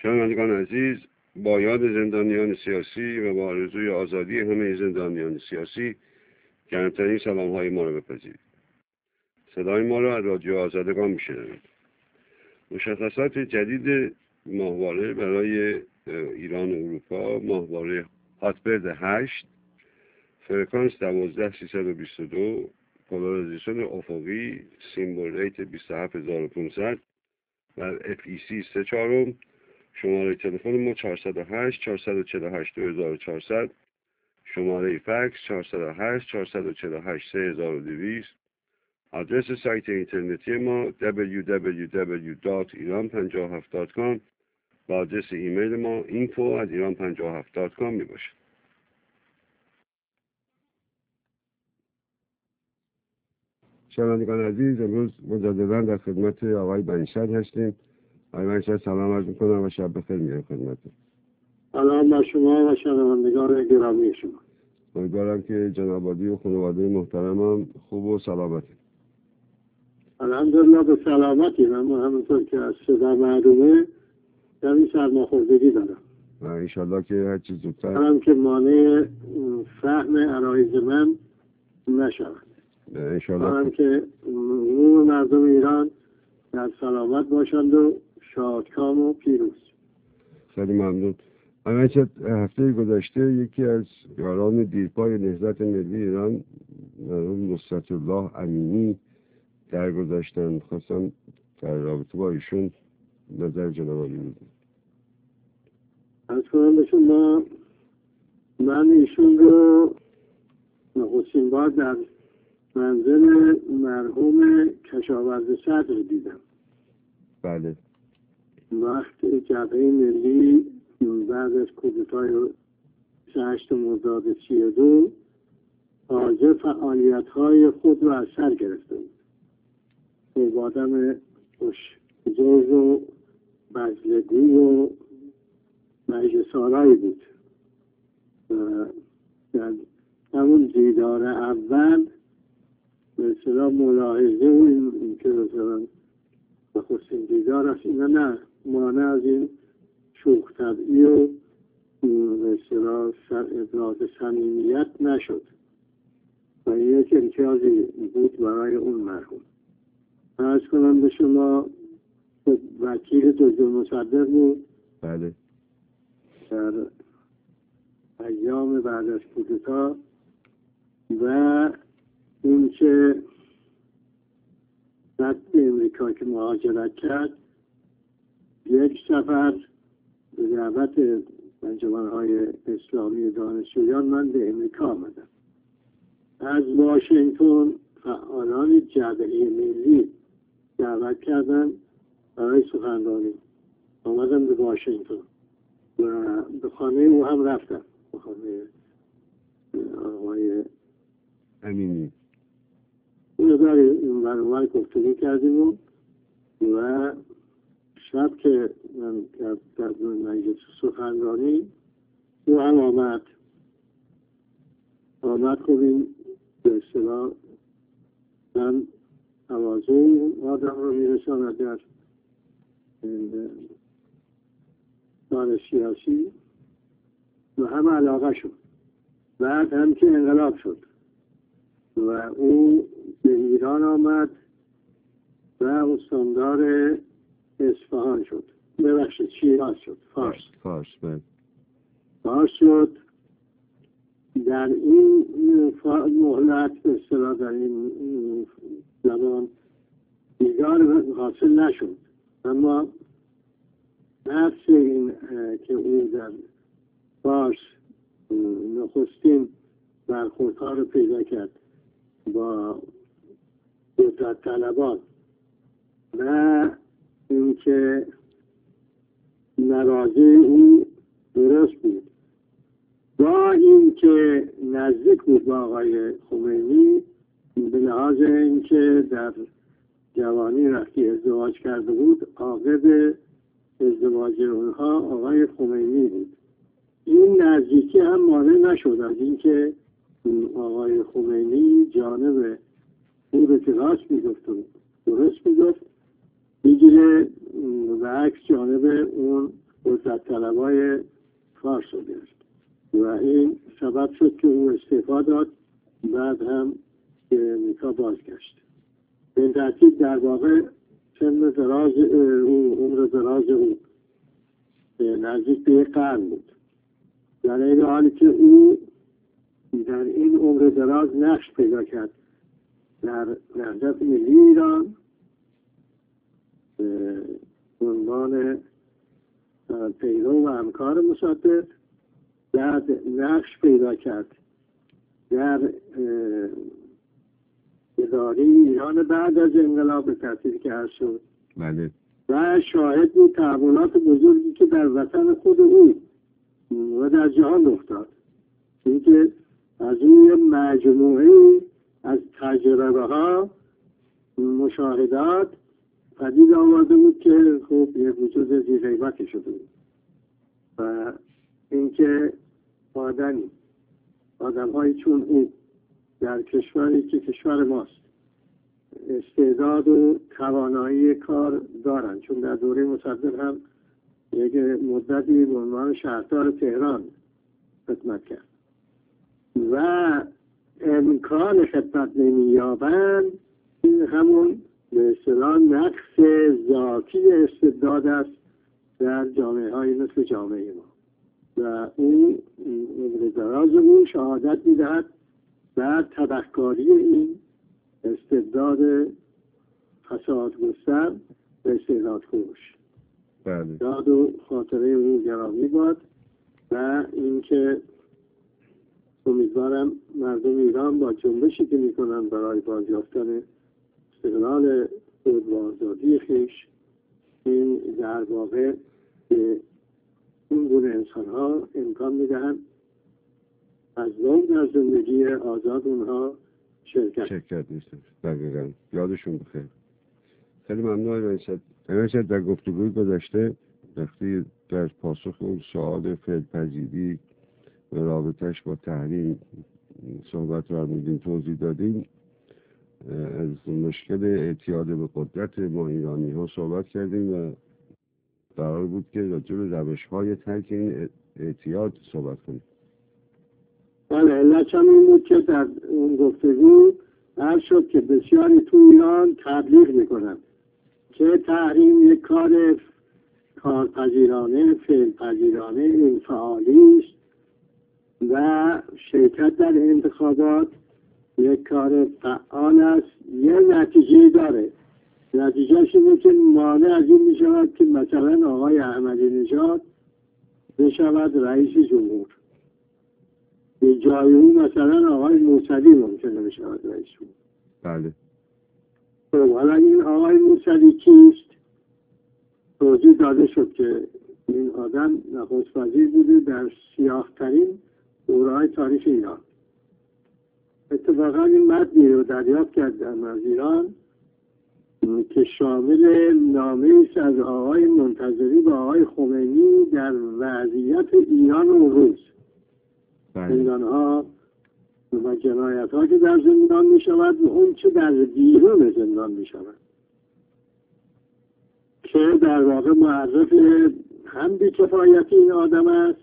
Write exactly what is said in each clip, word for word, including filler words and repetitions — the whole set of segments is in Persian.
شنوندگان عزیز، با یاد زندانیان سیاسی و با آرزوی آزادی همه زندانیان سیاسی گرمترین سلام های ما را بپذیرید. صدای ما را از رادیو آزادگان میشنوید. مشخصات جدید ماهواره برای ایران و اروپا: ماهواره هاتبرد هشت، فرکانس دوازده سیصد و بیست و دو، پولارایزیشن افقی، سیمبل ریت بیست و هفت هزار و پانصد و اف ای سی سه چهارم. شماره تلفن ما چهارصد و هشت چهارصد و چهل و هشت دو هزار و چهارصد، شماره فکس چهارصد و هشت چهارصد و چهل و هشت سه هزار و دویست. آدرس سایت اینترنتی ما دبلیو دبلیو دبلیو دات ایران پنجاه و هفت دات کام و آدرس ایمیل ما اینفو ات ایران پنجاه و هفت دات کام می باشد. شنوندگان عزیز، امروز مجددا در خدمت آقای بنی‌شهر هستیم. آقای بنی‌شهر سلام عرض می‌کنم و شب بخیر میگم خدمتتون. سلام بر شما و شنوندگان گرامی شما. امیدوارم که جناب عالی و خانواده محترمم خوب و سلامتی. الحمدلله به سلامتی. من همونطور که از صدا معلومه کمی سرماخوردگی دارم و انشالله که هر چیز زودتر دارم که مانع فهم عرایض من نشود. انشالله دارم که عموم مردم ایران در سلامت باشند و شادکام و پیروز. خیلی ممنون. من هفته گذشته یکی از یاران دیرپای نهضت ملی ایران، مرحوم نصرت الله امینی، درگذشتن. خواستم در رابطه با ایشون نظر جناب عالی میدم. از کنم به شما، من ایشون رو نخستین بار در منزل مرحوم کشاورز صدر دیدم. بله. وقت جبهه ملی بعد از کودتای هشت مرداد سی و دو تازه فعالیت های خود را از سر گرفته بود. خب آدم خوش‌ذوق و بذل‌گو و مجلس‌آرایی بود. در همون دیدار اول به اصطلاح ملاحظه و این که مثلا نخستین دیدار است، اینا نه مانع از این شوخ طبعی و به اصطلاح ابراز صمیمیت نشد و این یک امتیازی بود برای اون مرحوم. عرض کنم به شما وکیل دکتر مصدق بود. بله. در ایام بعد از کودتا و این که بعد به امریکا که مهاجرت کرد، یک سفر به دعوت انجمن‌های اسلامی دانشجویان من به امریکا آمدم. از واشنگتن فعالان جبهه ملی دعوت کردن برای سخنرانی. آمدم به واشنگتن و به خانه او هم رفتم، به خانه آقای امینی. اون برای این برنامه گفتگو کردیم و, و شب که من در مجلس سخنرانی او هم آمد آمد کنیم به اصطلاح من توازن اون آدم رو میرساند در دار سیاسی و هم علاقه شد. بعد هم که انقلاب شد و او به ایران آمد و استاندار اصفهان شد، ببخشید شیراز شد، فارس فارس بله. فارس شد. در این مهلت به اصطلاح در این زمان دیدار حاصل نشد، اما نفس این که او در فارس نخستین برخوردها رو پیدا کرد با قدرت طلبان و اینکه ناراضی او درست بود، با اینکه نزدیک بود با آقای خمینی به لحاظ اینکه در جوانی وقتی ازدواج کرده بود عاقب ازدواج اونها آقای خمینی بود. این نزدیکی هم مانع نشد از اینکه آقای خمینی جانب او رو که راست میگفت و درست میگفت بگیره و عکس جانب اون قدرت طلبای فارس رو گرفت و این سبب شد که او استعفا داد، بعد هم به امریکا بازگشت. به این ترتیب در واقع سن دراز او، عمر دراز او نزدیک به یک قرن بود. در این حالی که او در این عمر دراز نقش پیدا کرد در نهضت ملی ایران به عنوان پیرو و همکار مصدق، بعد نقش پیدا کرد در اداره ایران بعد از انقلاب به ترتیبی که هست شد بله. و شاهد بود تحولات بزرگی که در وطن خود او و در جهان رخ داد. اینکه از روی مجموعه از تجربه ها مشاهدات پدید آورده بود که خب یک وجود ذی‌غیبتی شده بود و اینکه آدمی آدم هایی چون او در کشوری که کشور ماست استعداد و توانایی کار دارند، چون در دوره مصدق هم یک مدتی به عنوان شهردار تهران خدمت کرد و امکان خدمت نمی‌یابند، این همون به اصطلاح نقص ذاتی استعداد است در جامعه های مثل جامعه ما و اون عمر دراز اون شهادت می‌دهد بر تبهکاری این استعداد فساد گستر و استعداد فروش. بله. یاد و خاطره اون گرامی باد و اینکه امیدوارم مردم ایران با جنبشی که میکنن برای بازیافتن استقلال خود و آزادی خویش، این در واقع به این گونه انسان ها امکان میدهند از نوع در زندگی آزاد اونها شرکت شرکت نیستن. دقیقا یادشون بخیر. خیلی ممنون رئیست. رئیست در گفتگوی گذشته وقتی در پاسخ اون سوال فعل‌پذیری و رابطش با تحریم صحبت فرمودین، توضیح دادین، از مشکل اعتیاد به قدرت ما ایرانی ها صحبت کردیم و قرار بود که راجع به روش‌های ترک این اعتیاد صحبت کنیم. بله، علت هم این بود که در اون گفتگو عرض شد که بسیاری تو ایران تبلیغ میکنن که تحریم یک کار کارپذیرانه، فعل‌پذیرانه، انفعالی است و شرکت در انتخابات یک کار فعال است. یه نتیجه داره، نتیجهش اینه که مانع از این می شود که مثلا آقای احمدی نژاد بشود رئیس جمهور، به جای اون مثلا آقای موسوی ممکنه بشود رئیس جمهور. بله. خب حالا این آقای موسوی کیست؟ توضیح داده شد که این آدم نخست وزیر بوده در سیاه‌ترین دوره‌های تاریخ ایران. اتفاقا این متنی رو دریافت کردم از ایران که شامل نامه است از آقای منتظری به آقای خمینی در وضعیت ایران اون روز. زندان ها و جنایت ها که در زندان می شود و اون چه در بیرون زندان می شود که در واقع معرف هم بی‌کفایتی این آدم است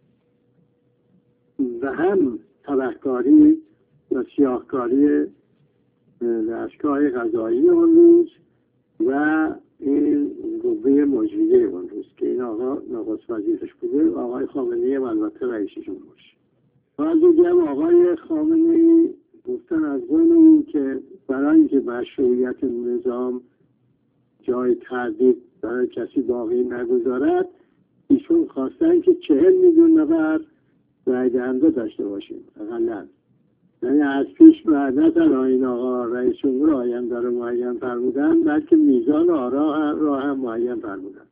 و هم تبهکاری و سیاهکاری دستگاه قضایی اون روز و این قوه مجریه اون روز که این آقا نخست وزیرش بوده، آقای خامنه‌ای و البته رئیس جمهورش. بعضی هم آقای خامنه‌ای گفتن از اون که برای اینکه مشروعیت نظام جای تردید برای کسی باقی نگذارد، ایشون خواستن که چهل میلیون نفر رای دهنده داشته باشیم اقلا. یعنی از پیش نه تنها این آقا رئیس جمهور آینده رو معین فرمودن، بلکه میزان آرا را هم معین فرمودن.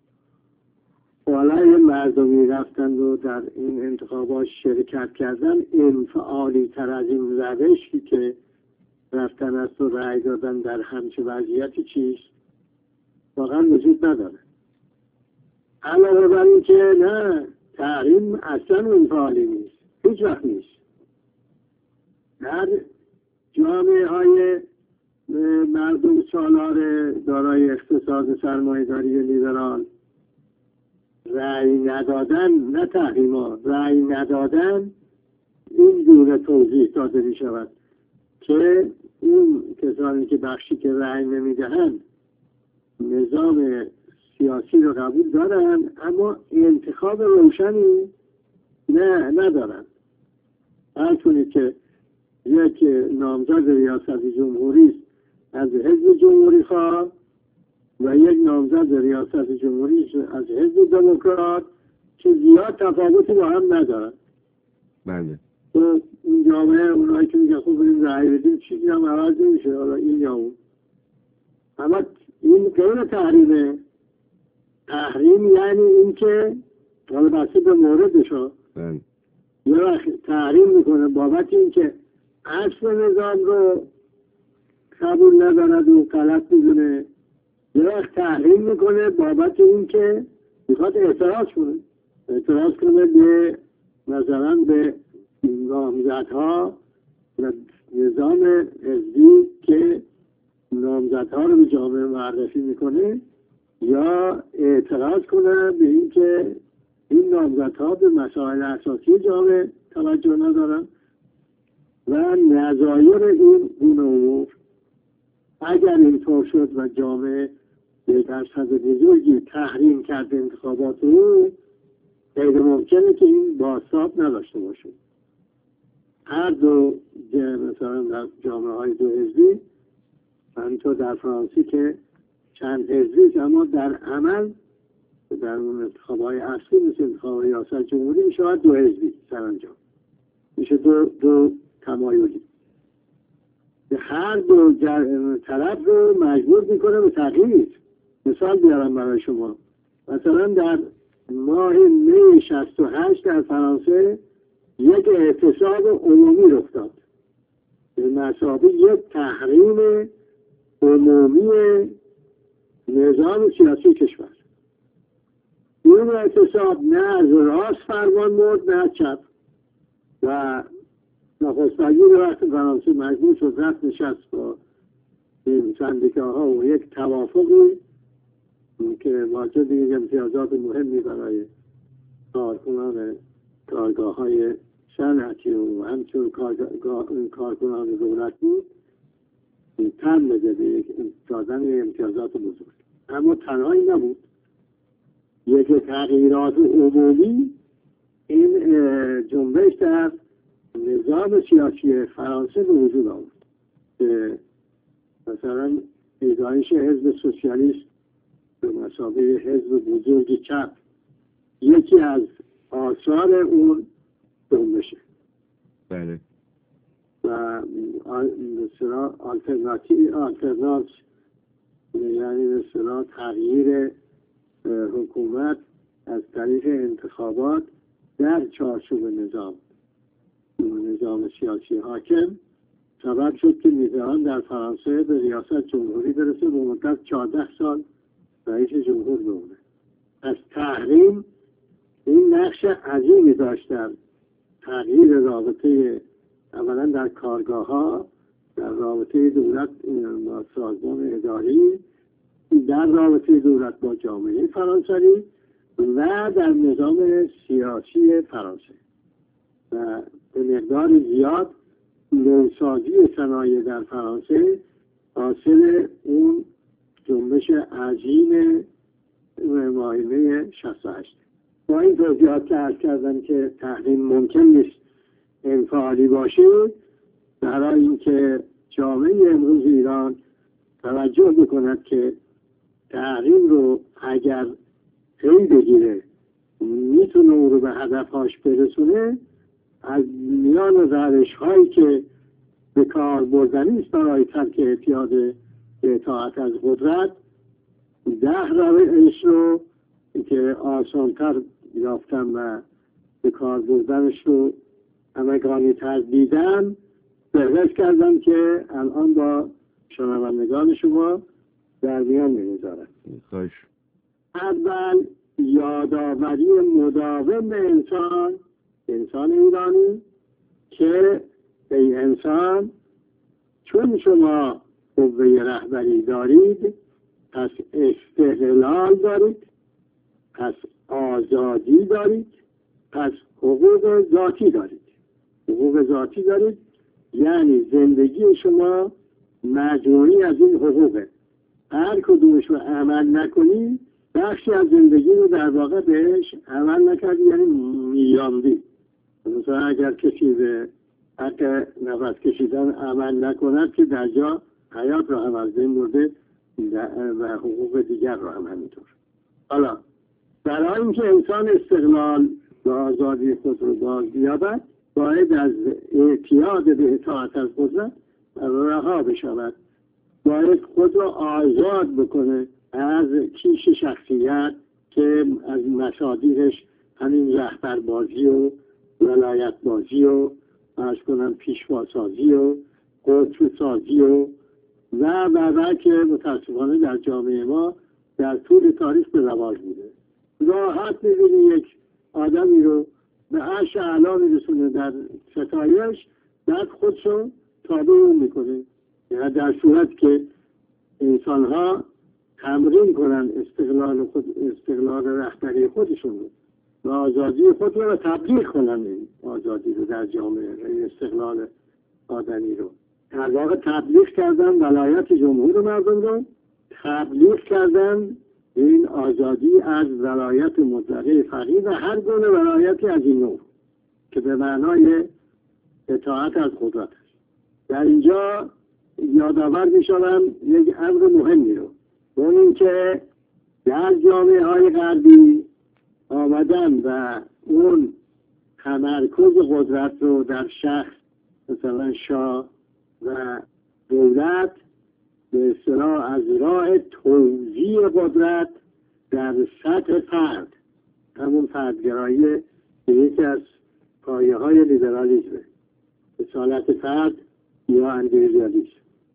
حالا مردمی رفتن و در این انتخابات شرکت کردن، انفعالی تر از این روشی که رفتن است و رأی دادن در همچه وضعیتی چیست واقعا وجود نداره. علاوه بر این که نه، تحریم اصلا انفعالی نیست، هیچ وقت نیست. در جامعه های مردم سالار دارای اقتصاد سرمایه‌داری لیبرال رأی ندادن، نه تحریما، رأی ندادن این گونه توضیح داده می شود که اون کسانی که بخشی که رأی نمیدهند نظام سیاسی رو قبول دارن اما انتخاب روشنی نه ندارن. هر کنید که یک نامزد ریاست جمهوری از حزب جمهوری خواه و یک نامزد ریاست جمهوری از حزب دموکرات که زیاد تفاوتی با هم ندارن. بله. تو این جامعه اونایی که میگه خوب بریم رأی بدیم چیزی هم عوض نمیشه، حالا این یا اون. اما این غیر تحریمه. تحریم یعنی این که حالا بسید به موردش ها یه وقت تحریم میکنه بابت این که اصل نظام رو قبول ندارد و غلط میدونه، یه وقت تحریم میکنه بابت این که میخواد اعتراض کنه اعتراض کنه به مثلا به نامزدها و نظام حزبی که نامزدها رو به جامعه معرفی میکنه، یا اعتراض کنه به این که این نامزدها به مسائل اساسی جامعه توجه ندارن و نظایر این گونه امور. اگر اینطور شد و جامعه به درصد بزرگی تحریم کرد انتخابات رو، غیر ممکنه که این بازتاب نداشته باشه. هر دو مثلا در جامعه های دو حزبی، همینطور در فرانسه که چند حزبی، اما در عمل در اون انتخاب‌های اصلی مثل انتخاب ریاست جمهوری میشه دو حزبی سرانجام میشه دو دو تمایلی. هر دو طرف رو مجبور میکنه به تغییر. مثال بیارم برای شما. مثلا در ماه می شصت و هشت در فرانسه یک اعتصاب عمومی رخ داد به مثابه یک تحریم عمومی نظام سیاسی کشور. این اعتصاب نه از راست فرمان برد نه از چپ و نخست وزیر وقت فرانسه مجبور شد رفت نشست با این سندیکاها و یک توافقی که واجد یک امتیازات مهمی برای کارکنان کارگاه های صنعتی و همچون کارکنان دولت بود تن بده به یک دادن امتیازات بزرگ. اما تنهایی نبود، یک تغییرات عمومی این جنبش در نظام سیاسی فرانسه به وجود آورد که مثلا پیدایش حزب سوسیالیست به مثابه حزب بزرگ چپ یکی از آثار اون جنبشه. بله. و مثلا آلترناتیو آلترنانس یعنی مثلا تغییر حکومت از طریق انتخابات در چارچوب نظام نظام سیاسی حاکم سبب شد که میزان در فرانسه به ریاست جمهوری برسه به مدت چهارده سال رئیس جمهور بمونه. از تحریم این نقش عظیمی داشتن تغییر رابطه اولا در کارگاه ها، در رابطه دولت با سازمان اداری، در رابطه دولت با جامعه فرانسوی و در نظام سیاسی فرانسه و به مقدار زیاد نوسازی صنایع در فرانسه حاصل اون جنبش عظیم ماهیمه شصت و هشت. با این توضیحات که عرض کردم که تحریم ممکن نیست انفعالی باشه، برای اینکه جامعه امروز ایران توجه بکند که تحریم رو اگر پی بگیره میتونه اون رو به هدفهاش برسونه، از میان روش هایی که به کار بردنی است برای ترک اعتیاد به اطاعت از قدرت، ده روش رو که آسانتر یافتم و به کار بردنش رو همگانی تر دیدم بهرست کردم که الان با شنوندگان شما در میان می‌گذارم. خواهش. اول یادآوری مداوم به انسان انسان ایرانی که ای انسان چون شما قوه رهبری دارید پس استقلال دارید، پس آزادی دارید، پس حقوق ذاتی دارید. حقوق ذاتی دارید یعنی زندگی شما مجموعی از این حقوقه. هر کدومش رو عمل نکنی بخشی از زندگی رو در واقع بهش عمل نکردی، یعنی میراندی. مثلا اگر کسی به حق نفس کشیدن عمل نکند که در جا حیات رو عمل ده مورده و حقوق دیگر رو هم همینطور. حالا برای اینکه انسان استقلال و آزادی خود رو باز بیابد باید از اعتیاد به اطاعت از قدرت رها بشود. باید خود رو آزاد بکنه از کیش شخصیت که از مصادیقش همین رهبر بازی و ولایت بازی و از کنم پیشوا سازی و قطب سازی و و و که متاسفانه در جامعه ما در طول تاریخ به رواج بوده. راحت می‌بینی یک آدمی رو به عرش اعلا میرسونه در ستایش، بعد خودشو تابع اون میکنه. یعنی در صورت که انسان‌ها تمرین کنن استقلال خود، استقلال رهبری خودشون رو و آزادی خود رو تبلیغ کنن، این آزادی رو در جامعه، این استقلال آدمی رو در واقع تبلیغ کردن، ولایت جمهور مردم رو تبلیغ کردن، این آزادی از ولایت مطلقه فقیه و هر گونه ولایتی از این نوع که به معنای اطاعت از قدرت است. در اینجا یادآور می‌شوم یک امر مهمی رو، اون این که در جامعه های غربی آمدن و اون تمرکز قدرت رو در شخص، مثلا شاه و دولت، به اصطلاح از راه توزیع قدرت در سطح فرد، همون فردگرایی که یکی از پایه های لیبرالیسمه، اصالت فرد یا اندیویدوالیسم،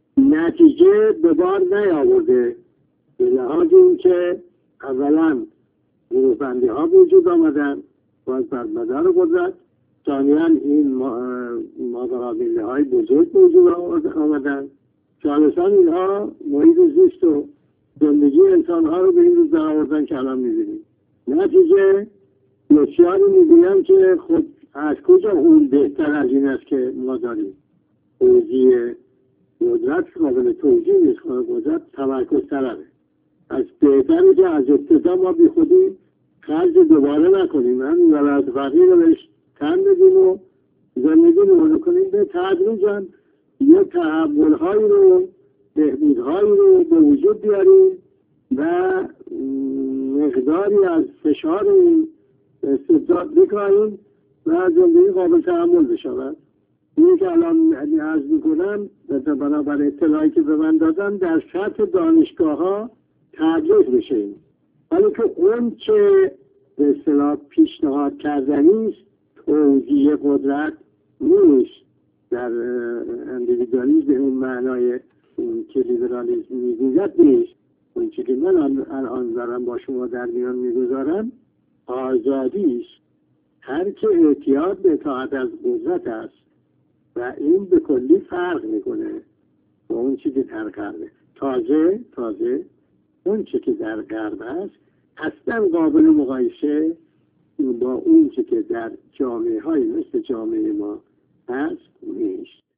نتیجه به بار نیاورده. به لحاظ این که اولا گروه بندی ها وجود آمدن باز بر مدار قدرت، ثانیاً این مقابله های بزرگ وجود آمدن، ثالثاً اینها محیط زیست و زندگی انسان ها رو به این روز در آوردن که الان می‌بینیم. نتیجه بسیاری می‌گویند که خب از کجا اون بهتر از این است که ما داریم. توزیع قدرت قابل توزیع نیست، قدرت تمرکز طلبه. از بهتره که از ابتدا ما بی خودی خرج دوباره نکنیم، همین ولایت فقیه رو بهش تن بدیم و زندگی رو کنیم، به تدریجاً یه تحول‌هایی رو، بهبودهایی رو به وجود بیاریم و مقداری از فشار این استبداد بکاهیم و زندگی قابل تحمل بشود. این که الان عرض میکنم بنابر اطلاعی که به من دادن در سطح دانشگاه ها تدریس بشه، ولی که اون که به اصطلاح پیشنهاد کردنی است توزیع قدرت نیست. در اندیویدوالیسم به اون معنای که لیبرالیسم میگوید نیست. اون چی که من الان دارم با شما در میان میگذارم آزادی است. هر که اعتیاد به اطاعت از قدرت است و این به کلی فرق میکنه با اون چی که در غربه. تازه تازه اون چی که در غرب است اصلا قابل مقایسه با اون چی که در جامعه های مثل جامعه ما هست نیست.